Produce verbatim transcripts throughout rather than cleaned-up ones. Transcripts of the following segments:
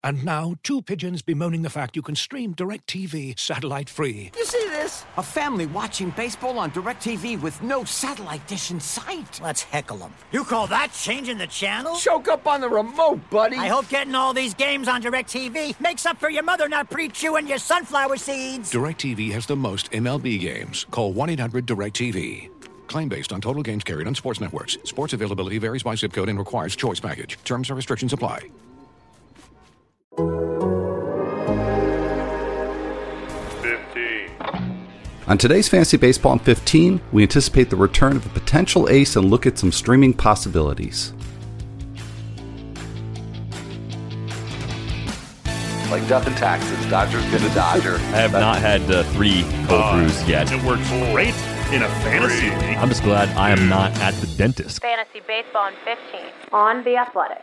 And now, two pigeons bemoaning the fact you can stream DirecTV satellite-free. You see this? A family watching baseball on DirecTV with no satellite dish in sight. Let's heckle them. You call that changing the channel? Choke up on the remote, buddy. I hope getting all these games on DirecTV makes up for your mother not pre-chewing your sunflower seeds. DirecTV has the most M L B games. Call one eight hundred direct T V. Claim based on total games carried on sports networks. Sports availability varies by zip code and requires choice package. Terms and restrictions apply. fifteen. On today's Fantasy Baseball in fifteen, we anticipate the return of a potential ace and look at some streaming possibilities. Like death and taxes, Dodger's gonna Dodger. I have not had uh, three cold Uh, brews yet. It works great in a fantasy league. I'm just glad I am not at the dentist. Fantasy Baseball in fifteen on The Athletic.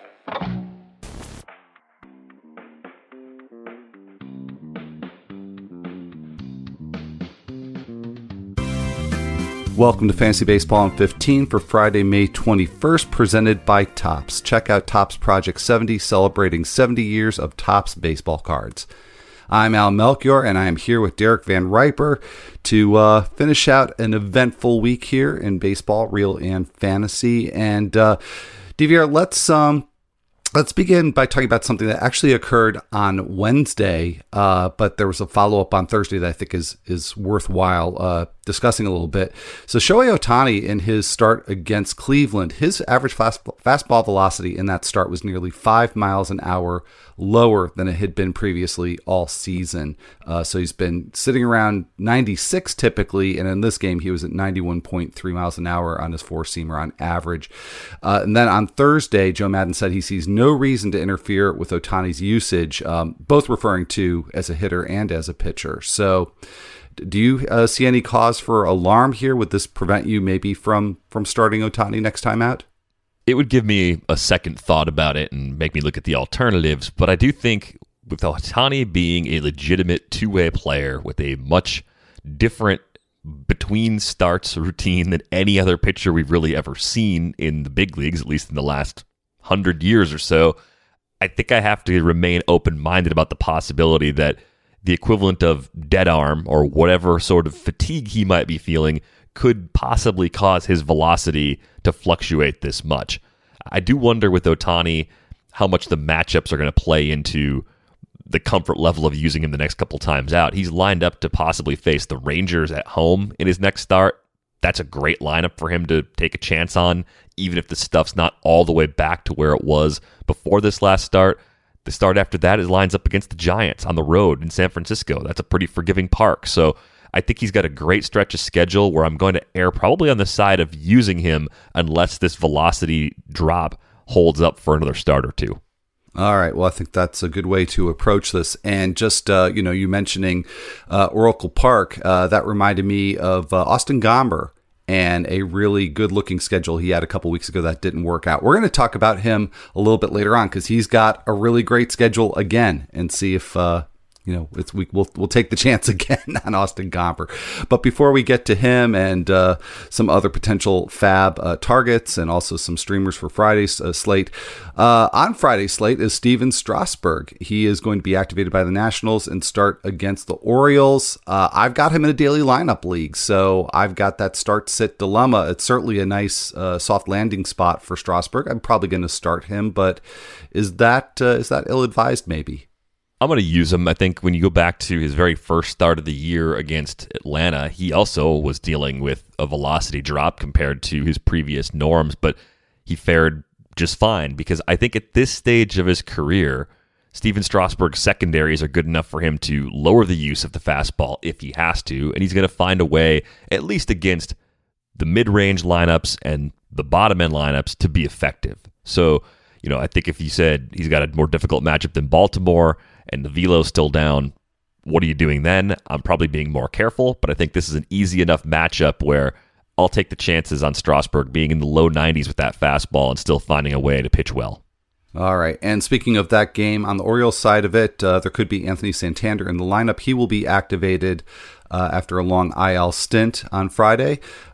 Welcome to Fantasy Baseball in fifteen for Friday, May twenty-first, presented by Topps. Check out Topps Project seventy, celebrating seventy years of Topps baseball cards. I'm Al Melchior, and I am here with Derek Van Riper to uh, finish out an eventful week here in baseball, real and fantasy. And uh, D V R, let's um, let's begin by talking about something that actually occurred on Wednesday, uh, but there was a follow-up on Thursday that I think is is worthwhile uh, discussing a little bit. So Shohei Ohtani, in his start against Cleveland, his average fast, fastball velocity in that start was nearly five miles an hour lower than it had been previously all season. Uh, so he's been sitting around ninety-six typically, and in this game he was at ninety-one point three miles an hour on his four-seamer on average. Uh, and then on Thursday, Joe Maddon said he sees no reason to interfere with Ohtani's usage, um, both referring to as a hitter and as a pitcher. So do you uh, see any cause for alarm here? Would this prevent you maybe from from starting Ohtani next time out? It would give me a second thought about it and make me look at the alternatives, but I do think with Ohtani being a legitimate two-way player with a much different between starts routine than any other pitcher we've really ever seen in the big leagues, at least in the last hundred years or so, I think I have to remain open-minded about the possibility that the equivalent of dead arm or whatever sort of fatigue he might be feeling could possibly cause his velocity to fluctuate this much. I do wonder with Ohtani how much the matchups are going to play into the comfort level of using him the next couple times out. He's lined up to possibly face the Rangers at home in his next start. That's a great lineup for him to take a chance on, even if the stuff's not all the way back to where it was before this last start. The start after that is lines up against the Giants on the road in San Francisco. That's a pretty forgiving park. So I think he's got a great stretch of schedule where I'm going to err probably on the side of using him unless this velocity drop holds up for another start or two. All right. Well, I think that's a good way to approach this. And just, uh, you know, you mentioning uh, Oracle Park, uh, that reminded me of uh, Austin Gomber and a really good-looking schedule he had a couple weeks ago that didn't work out. We're going to talk about him a little bit later on because he's got a really great schedule again and see if, uh, you know, it's we, we'll we'll take the chance again on Austin Gomber. But before we get to him and uh, some other potential fab uh, targets and also some streamers for Friday's uh, slate, uh, on Friday's slate is Steven Strasburg. He is going to be activated by the Nationals and start against the Orioles. Uh, I've got him in a daily lineup league, so I've got that start-sit dilemma. It's certainly a nice uh, soft landing spot for Strasburg. I'm probably going to start him, but is that uh, is that ill-advised maybe? I'm going to use him. I think when you go back to his very first start of the year against Atlanta, he also was dealing with a velocity drop compared to his previous norms, but he fared just fine because I think at this stage of his career, Steven Strasburg's secondaries are good enough for him to lower the use of the fastball if he has to, and he's going to find a way, at least against the mid-range lineups and the bottom-end lineups, to be effective. So, you know, I think if you said he's got a more difficult matchup than Baltimore and the velo's still down, what are you doing then? I'm probably being more careful, but I think this is an easy enough matchup where I'll take the chances on Strasburg being in the low nineties with that fastball and still finding a way to pitch well. All right. And speaking of that game, on the Orioles side of it, uh, there could be Anthony Santander in the lineup. He will be activated uh, after a long I L stint on Friday.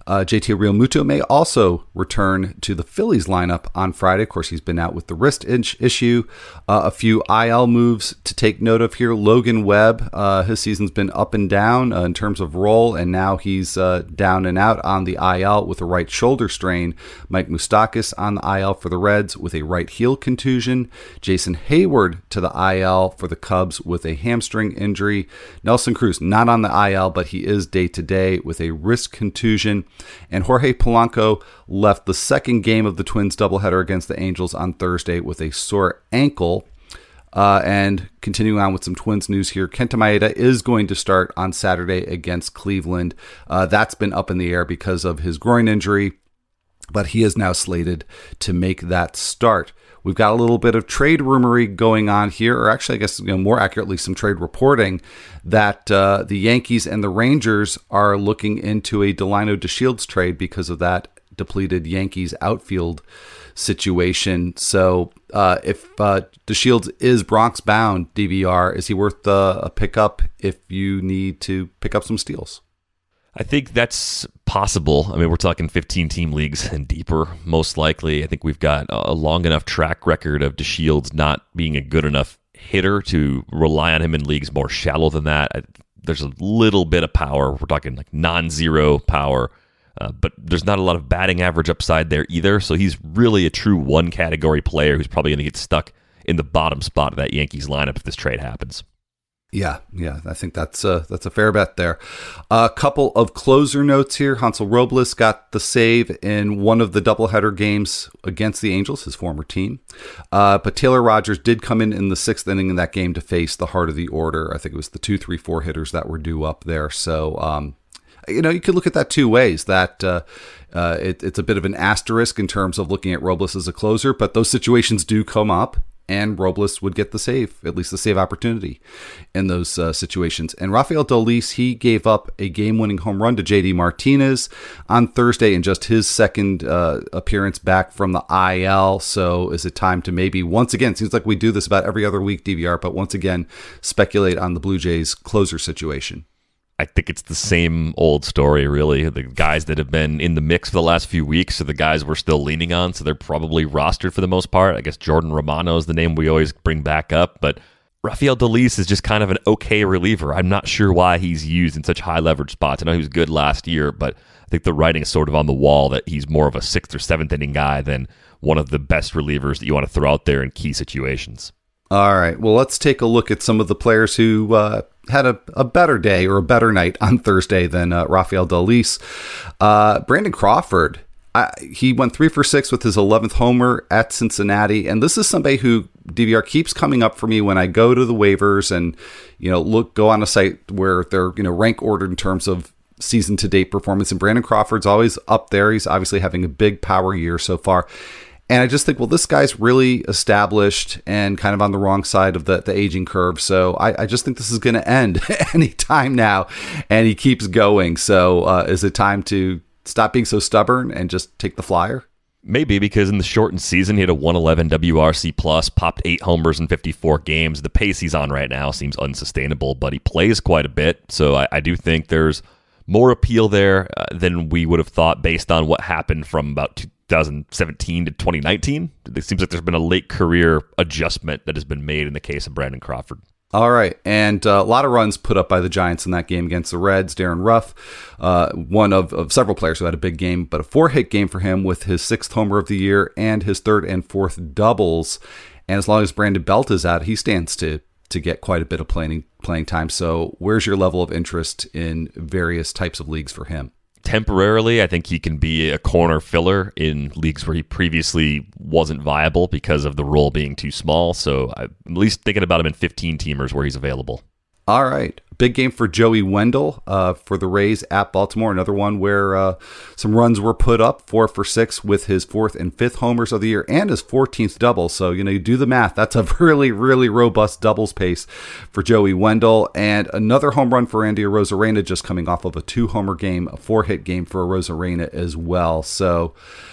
Uh, J T Realmuto may also return to the Phillies lineup on Friday. Of course, he's been out with the wrist issue. Uh, a few I L moves to take note of here. Logan Webb, uh, his season's been up and down uh, in terms of role, and now he's uh, down and out on the I L with a right shoulder strain. Mike Moustakas on the I L for the Reds with a right heel contusion. Jason Hayward to the I L for the Cubs with a hamstring injury. Nelson Cruz not on the I L, but he is day-to-day with a wrist contusion. And Jorge Polanco left the second game of the Twins doubleheader against the Angels on Thursday with a sore ankle. Uh, and continuing on with some Twins news here, Kenta Maeda is going to start on Saturday against Cleveland. Uh, that's been up in the air because of his groin injury, but he is now slated to make that start. We've got a little bit of trade rumory going on here, or actually, I guess, you know, more accurately, some trade reporting that uh, the Yankees and the Rangers are looking into a Delino DeShields trade because of that depleted Yankees outfield situation. So uh, if uh, DeShields is Bronx bound, D V R, is he worth uh, a pickup if you need to pick up some steals? I think that's possible. I mean, we're talking fifteen-team leagues and deeper, most likely. I think we've got a long enough track record of DeShields not being a good enough hitter to rely on him in leagues more shallow than that. I, there's a little bit of power. We're talking like non-zero power, uh, but there's not a lot of batting average upside there either. So he's really a true one-category player who's probably going to get stuck in the bottom spot of that Yankees lineup if this trade happens. Yeah, yeah, I think that's a, that's a fair bet there. A couple of closer notes here. Hansel Robles got the save in one of the doubleheader games against the Angels, his former team. Uh, but Taylor Rogers did come in in the sixth inning in that game to face the heart of the order. I think it was the two, three, four hitters that were due up there. So, um, you know, you could look at that two ways. That uh, uh, it, it's a bit of an asterisk in terms of looking at Robles as a closer, but those situations do come up. And Robles would get the save, at least the save opportunity in those uh, situations. And Rafael Dolis, he gave up a game-winning home run to J D Martinez on Thursday in just his second uh, appearance back from the I L. So is it time to maybe once again, seems like we do this about every other week, D V R, but once again, speculate on the Blue Jays closer situation? I think it's the same old story, really. The guys that have been in the mix for the last few weeks are the guys we're still leaning on, so they're probably rostered for the most part. I guess Jordan Romano is the name we always bring back up, but Rafael Dolis is just kind of an okay reliever. I'm not sure why he's used in such high leverage spots. I know he was good last year, but I think the writing is sort of on the wall that he's more of a sixth or seventh inning guy than one of the best relievers that you want to throw out there in key situations. All right, well, let's take a look at some of the players who uh, had a, a better day or a better night on Thursday than uh, Rafael Dolis. Uh, Brandon Crawford, I, he went three for six with his eleventh homer at Cincinnati, and this is somebody who D V R keeps coming up for me when I go to the waivers and you know look go on a site where they're you know rank ordered in terms of season to date performance, and Brandon Crawford's always up there. He's obviously having a big power year so far. And I just think, well, this guy's really established and kind of on the wrong side of the, the aging curve. So I, I just think this is going to end any time now. And he keeps going. So uh, is it time to stop being so stubborn and just take the flyer? Maybe, because in the shortened season, he had a one eleven W R C plus, popped eight homers in fifty-four games. The pace he's on right now seems unsustainable, but he plays quite a bit. So I, I do think there's more appeal there uh, than we would have thought based on what happened from about two thousand seventeen to twenty nineteen. It seems like there's been a late career adjustment that has been made in the case of Brandon Crawford. All right, and uh, a lot of runs put up by the Giants in that game against the Reds. Darren Ruff, uh, one of, of several players who had a big game, but a four-hit game for him with his sixth homer of the year and his third and fourth doubles. And as long as Brandon Belt is out, he stands to to get quite a bit of playing playing time. So where's your level of interest in various types of leagues for him? Temporarily, I think he can be a corner filler in leagues where he previously wasn't viable because of the role being too small. So I'm at least thinking about him in fifteen-teamers where he's available. All right. Big game for Joey Wendell uh, for the Rays at Baltimore. Another one where uh, some runs were put up, four for six with his fourth and fifth homers of the year and his fourteenth double. So, you know, you do the math. That's a really, really robust doubles pace for Joey Wendell. And another home run for Andy Arozarena, just coming off of a two-homer game, a four-hit game for Arozarena as well. So,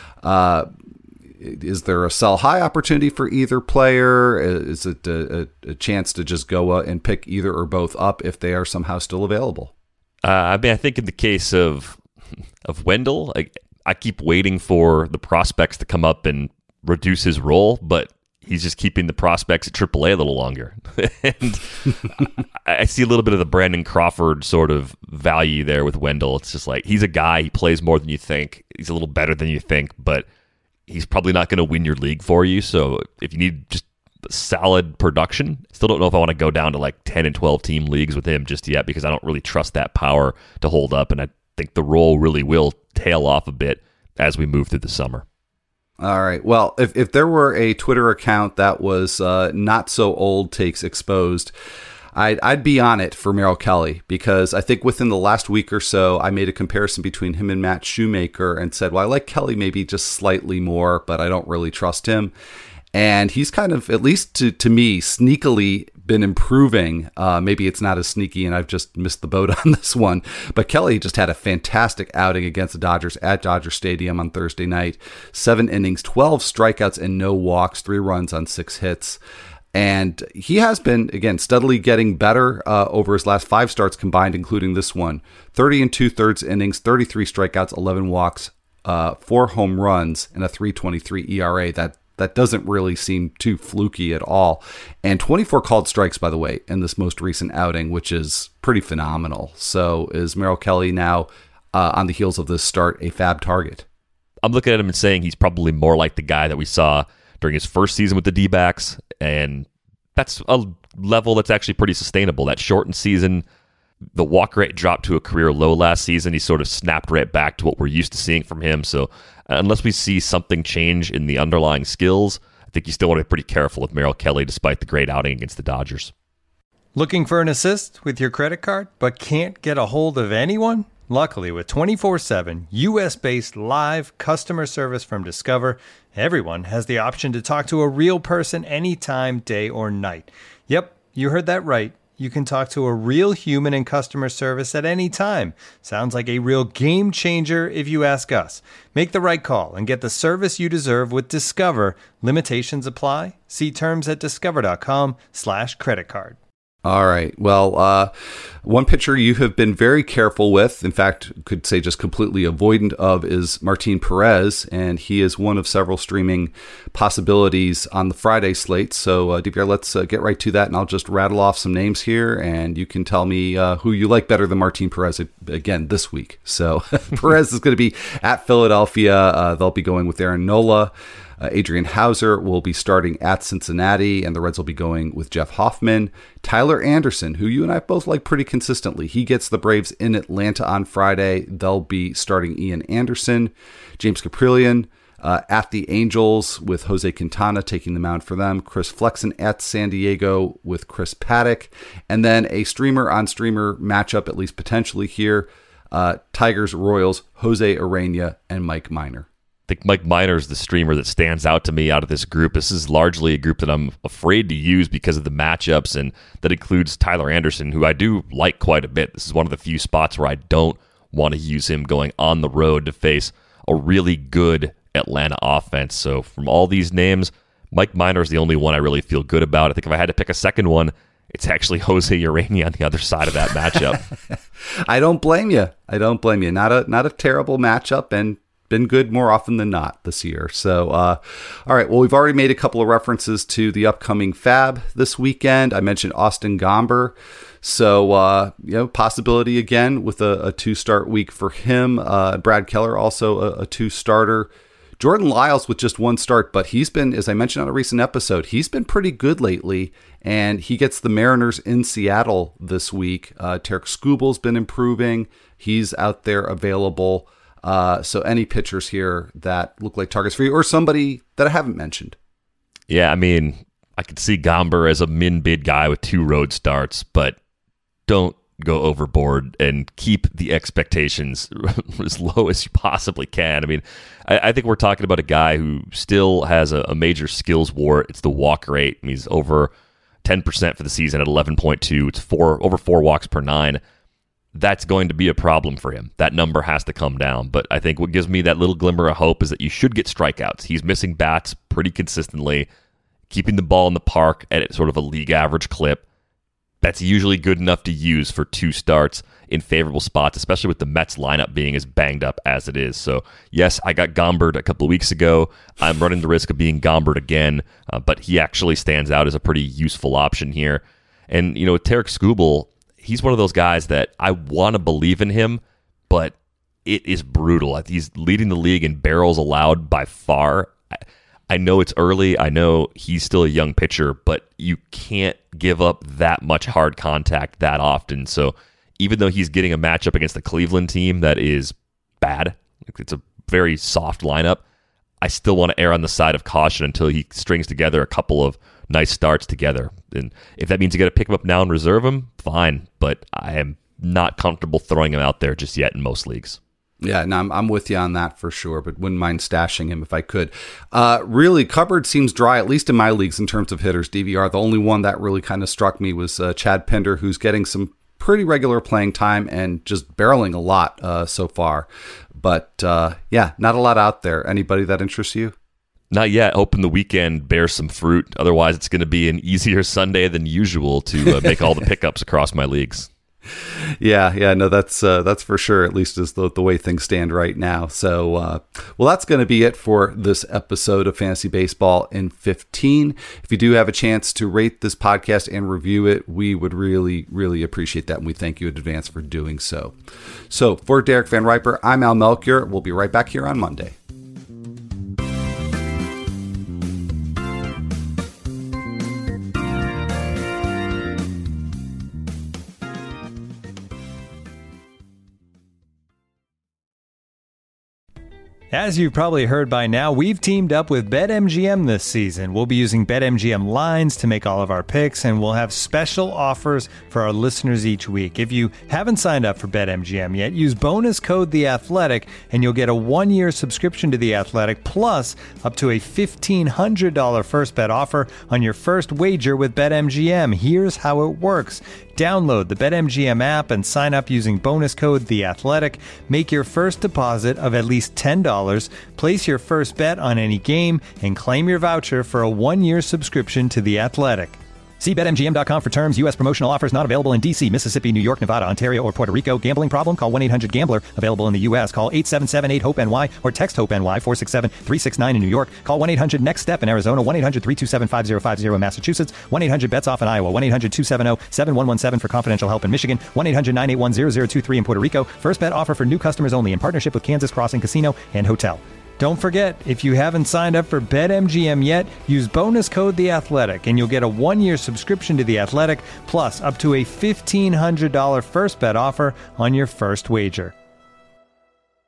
uh, is there a sell high opportunity for either player? Is it a, a, a chance to just go uh, and pick either or both up if they are somehow still available? Uh, I mean, I think in the case of of Wendell, I, I keep waiting for the prospects to come up and reduce his role, but he's just keeping the prospects at triple A a little longer. And I see a little bit of the Brandon Crawford sort of value there with Wendell. It's just like, he's a guy, he plays more than you think. He's a little better than you think, but he's probably not going to win your league for you. So if you need just solid production, still don't know if I want to go down to like ten and twelve team leagues with him just yet, because I don't really trust that power to hold up. And I think the role really will tail off a bit as we move through the summer. All right. Well, if, if there were a Twitter account that was uh, not so old takes exposed, I'd, I'd be on it for Merrill Kelly, because I think within the last week or so, I made a comparison between him and Matt Shoemaker and said, well, I like Kelly maybe just slightly more, but I don't really trust him. And he's kind of, at least to, to me, sneakily been improving. Uh, maybe it's not as sneaky and I've just missed the boat on this one. But Kelly just had a fantastic outing against the Dodgers at Dodger Stadium on Thursday night. Seven innings, twelve strikeouts and no walks, three runs on six hits. And he has been, again, steadily getting better uh, over his last five starts combined, including this one. thirty and two-thirds innings, thirty-three strikeouts, eleven walks, uh, four home runs, and a three twenty-three E R A. That That doesn't really seem too fluky at all. And twenty-four called strikes, by the way, in this most recent outing, which is pretty phenomenal. So is Merrill Kelly now, uh, on the heels of this start, a fab target? I'm looking at him and saying he's probably more like the guy that we saw during his first season with the D-backs. And that's a level that's actually pretty sustainable. That shortened season, the walk rate dropped to a career low last season. He sort of snapped right back to what we're used to seeing from him. So unless we see something change in the underlying skills, I think you still want to be pretty careful with Merrill Kelly, despite the great outing against the Dodgers. Looking for an assist with your credit card, but can't get a hold of anyone? Luckily, with twenty-four seven U S-based live customer service from Discover, everyone has the option to talk to a real person anytime, day or night. Yep, you heard that right. You can talk to a real human in customer service at any time. Sounds like a real game changer if you ask us. Make the right call and get the service you deserve with Discover. Limitations apply. See terms at discover.com slash credit card. All right. Well, uh, one pitcher you have been very careful with, in fact, could say just completely avoidant of, is Martin Perez, and he is one of several streaming possibilities on the Friday slate. So, uh, D P R, let's uh, get right to that, and I'll just rattle off some names here, and you can tell me uh, who you like better than Martin Perez again this week. So, Perez is going to be at Philadelphia. Uh, they'll be going with Aaron Nola. Uh, Adrian Hauser will be starting at Cincinnati, and the Reds will be going with Jeff Hoffman. Tyler Anderson, who you and I both like pretty consistently, he gets the Braves in Atlanta on Friday. They'll be starting Ian Anderson. James Caprillion uh, at the Angels with Jose Quintana taking the mound for them. Chris Flexen at San Diego with Chris Paddock. And then a streamer-on-streamer matchup, at least potentially here, uh, Tigers-Royals, Jose Urena and Mike Minor. I think Mike Minor is the streamer that stands out to me out of this group. This is largely a group that I'm afraid to use because of the matchups, and that includes Tyler Anderson, who I do like quite a bit. This is one of the few spots where I don't want to use him going on the road to face a really good Atlanta offense. So from all these names, Mike Minor is the only one I really feel good about. I think if I had to pick a second one, it's actually Jose Urena on the other side of that matchup. I don't blame you. I don't blame you. Not a not a terrible matchup, and been good more often than not this year. So, uh, all right. Well, we've already made a couple of references to the upcoming Fab this weekend. I mentioned Austin Gomber. So, uh, you know, possibility again with a, a two-start week for him. Uh, Brad Keller, also a, a two-starter. Jordan Lyles with just one start, but he's been, as I mentioned on a recent episode, he's been pretty good lately, and he gets the Mariners in Seattle this week. Uh, Tarek Skubal's been improving. He's out there available. Uh, so any pitchers here that look like targets for you, or somebody that I haven't mentioned? Yeah, I mean, I could see Gomber as a min-bid guy with two road starts, but don't go overboard and keep the expectations as low as you possibly can. I mean, I, I think we're talking about a guy who still has a, a major skills wart. It's the walk rate. I mean, he's over ten percent for the season at eleven point two. It's four over four walks per nine. That's going to be a problem for him. That number has to come down. But I think what gives me that little glimmer of hope is that you should get strikeouts. He's missing bats pretty consistently, keeping the ball in the park at sort of a league average clip. that's usually good enough to use for two starts in favorable spots, especially with the Mets lineup being as banged up as it is. So, yes, I got Gombered a couple of weeks ago. I'm running the risk of being Gombered again, uh, but he actually stands out as a pretty useful option here. And, you know, with Tarik Skubal, he's one of those guys that I want to believe in him, but it is brutal. He's leading the league in barrels allowed by far. I know it's early. I know he's still a young pitcher, but you can't give up that much hard contact that often. So even though he's getting a matchup against the Cleveland team that is bad, it's a very soft lineup, I still want to err on the side of caution until he strings together a couple of nice starts together. And if that means you got to pick him up now and reserve him, fine. But I am not comfortable throwing him out there just yet in most leagues. Yeah, no, I'm, I'm with you on that for sure, but wouldn't mind stashing him if I could. Uh, really, cupboard seems dry, at least in my leagues in terms of hitters. D V R, the only one that really kind of struck me was uh, Chad Pinder, who's getting some pretty regular playing time and just barreling a lot uh, so far. But uh, yeah, not a lot out there. Anybody that interests you? Not yet. Hoping the weekend bears some fruit. Otherwise, it's going to be an easier Sunday than usual to uh, make all the pickups across my leagues. Yeah, yeah, no, that's uh, that's for sure, at least is the, the way things stand right now. So, uh, well, that's going to be it for this episode of Fantasy Baseball in fifteen. If you do have a chance to rate this podcast and review it, we would really, really appreciate that, and we thank you in advance for doing so. So, for Derek Van Riper, I'm Al Melchior. We'll be right back here on Monday. As you've probably heard by now, we've teamed up with BetMGM this season. We'll be using BetMGM lines to make all of our picks, and we'll have special offers for our listeners each week. If you haven't signed up for BetMGM yet, use bonus code The Athletic, and you'll get a one-year subscription to The Athletic, plus up to a fifteen hundred dollars first bet offer on your first wager with BetMGM. Here's how it works. Download the BetMGM app and sign up using bonus code The Athletic. Make your first deposit of at least ten dollars. Place your first bet on any game and claim your voucher for a one-year subscription to The Athletic. See Bet M G M dot com for terms. U S promotional offers not available in D C, Mississippi, New York, Nevada, Ontario, or Puerto Rico. Gambling problem? Call one eight hundred gambler. Available in the U S. Call eight seven seven eight hope N Y or text HOPE-NY four six seven three six nine in New York. Call one eight hundred next step in Arizona. one eight hundred three two seven five zero five zero in Massachusetts. one eight hundred bets off in Iowa. one eight hundred two seven zero seven one one seven for confidential help in Michigan. one eight hundred nine eight one zero zero two three in Puerto Rico. First bet offer for new customers only in partnership with Kansas Crossing Casino and Hotel. Don't forget, if you haven't signed up for BetMGM yet, use bonus code The Athletic, and you'll get a one-year subscription to The Athletic, plus up to a fifteen hundred dollars first bet offer on your first wager.